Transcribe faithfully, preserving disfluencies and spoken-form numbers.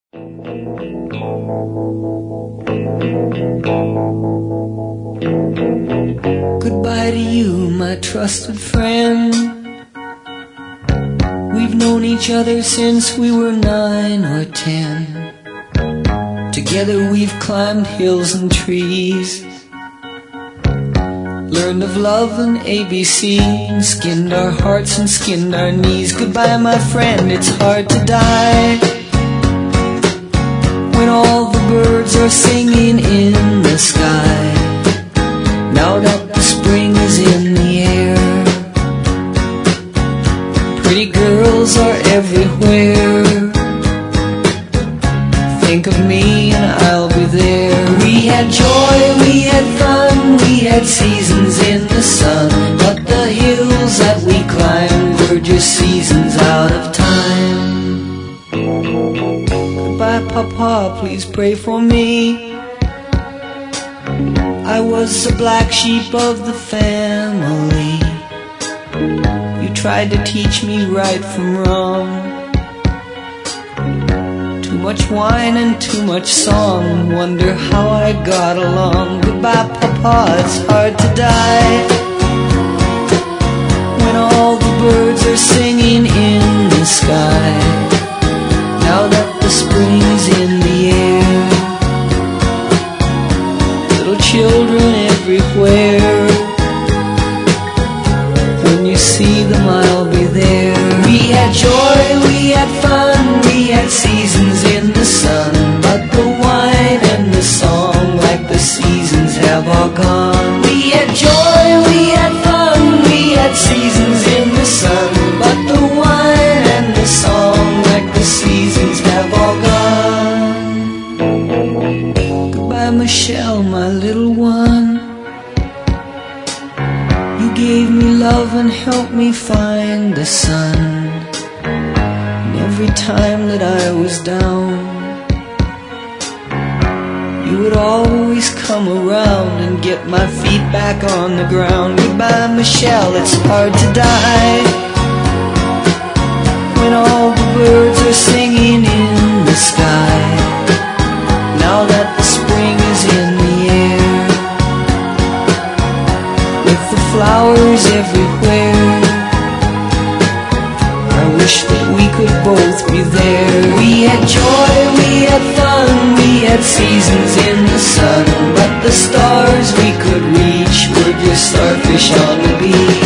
Goodbye to you, my trusted friend. We've known each other since we were nine or ten. Together we've climbed hills and trees, learned of love and A B C, and skinned our hearts and skinned our knees. Goodbye, my friend, it's hard to die when all the birds are singing in the sky. Now that the spring is in the air, pretty girls are everywhere. Think of me and I'll be there. We had joy, we had fun, we had seasons in the sun, but the hills that we climbed were just seasons out of time. Goodbye, Papa, please pray for me. I was the black sheep of the family. You tried to teach me right from wrong. Too much wine and too much song, wonder how I got along. Goodbye, Papa, it's hard to die when all the birds are singing in the sky. Now that the spring is in the air, little children everywhere. When you see them, I'll be there. We had joy, we had fun, we had seasons in the sun, but the wine and the song, like the seasons, have all gone. We had joy, we had fun, we had seasons in the sun, but the wine and the song, like the seasons, have all gone. Goodbye, Michelle, my little one. You gave me love and helped me find the sun. And every time that I was down, you would always come around and get my feet back on the ground. Goodbye, Michelle, it's hard to die when all the birds are singing in the sky. Now that the spring is in the air, with the flowers everywhere, I wish that we could both be there. We had joy, we had fun, we had seasons in the sun, but the stars we could reach were just starfish on the beach.